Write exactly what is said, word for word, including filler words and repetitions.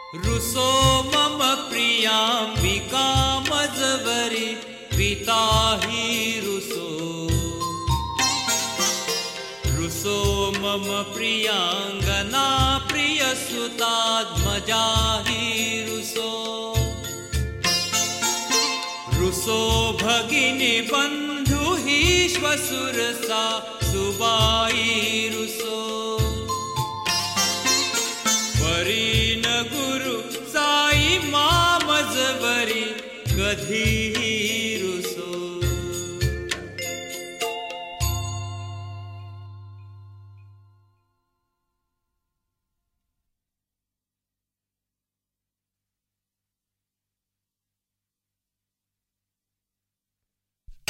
रुसो मम प्रियाम्बिका मजवरी पिता हि रुसो। रुसो मम प्रियांगना प्रियसुतात्मजा हि रुसो। रुसो भगिनी बंधु हि श्वशुरसा सुबाई रुसो।